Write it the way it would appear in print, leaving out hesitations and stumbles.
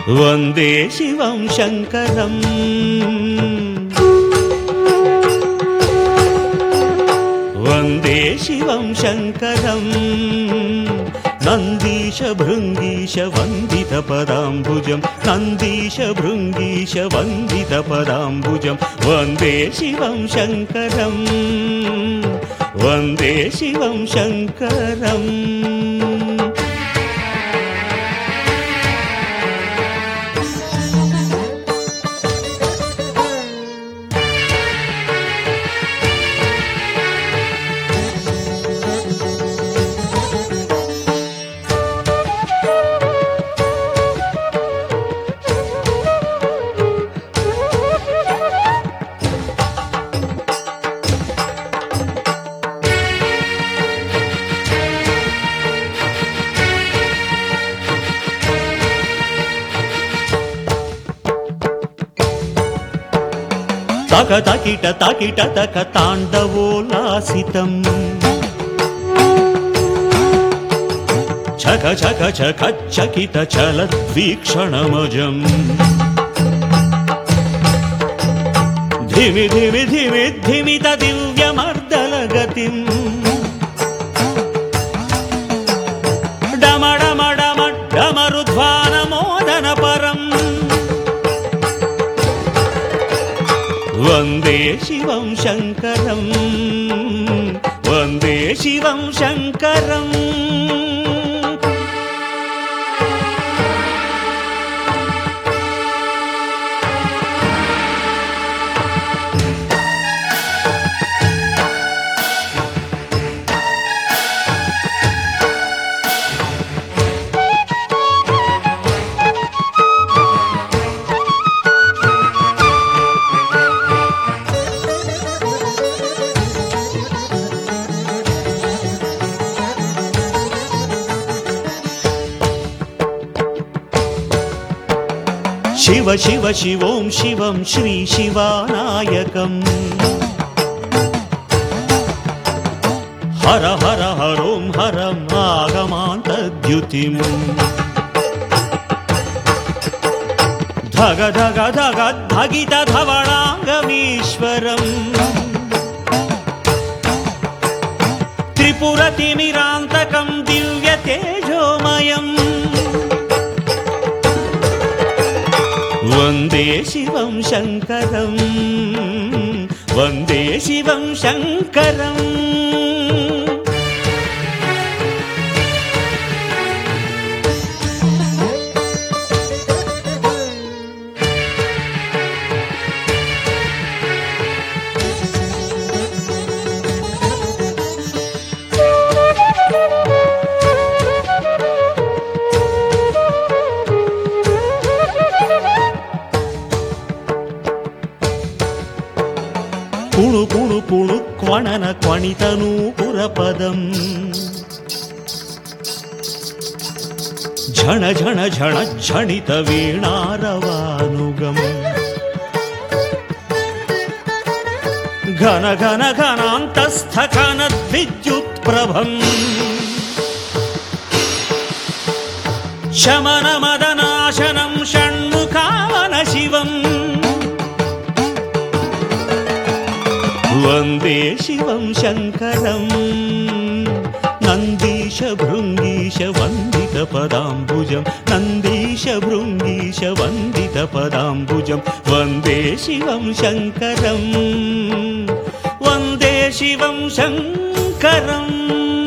వందే శివం శంకరం వందే శివం శంకరం నందీశ భృంగీశ వందిత పదాంబుజం నందీశ భృంగీశ వందిత పదాంబుజం వందే శివం శంకరం వందే శివం శంకరం తక తకిట తకిట తక తాండవోలాసితం చక చక చక చకిత చలద్వీక్షణమజం ధిమి ధిమి ధిమి ధిమిత దివ్యమర్దలగతిం డమడమడమ డమరుధ్వానమోదన పరం వందే శివం శంకరం వందే శివం శంకరం శివ శివ శివోం శివం శ్రీ శివానాయకం హర హర హరోం హరం ఆగమాంతద్యుతిం ధగ ధగ ధగ ధగిత ధవళాంగమీశ్వరం త్రిపురతిమిరాంతకం దివ్య తేజోమయం వందే శివం శంకరం వందే శివం శంకరం కుణు కుణు కుణు క్వణన క్వణితనూపురపదం ఝణ ఝణ ఝణ ఝణిత వీణారవానుగం ఘన ఘన ఘనాంతస్థకనద్విద్యుత్ప్రభం శమన మదనాశనం షణ్ముఖావన శివం వందే శివం శంకరం నందీశ భృంగీశ వందిత పదాంబుజం నందీశ భృంగీశ వందిత పదాంబుజం వందే శివం శంకరం వందే శివం శంకరం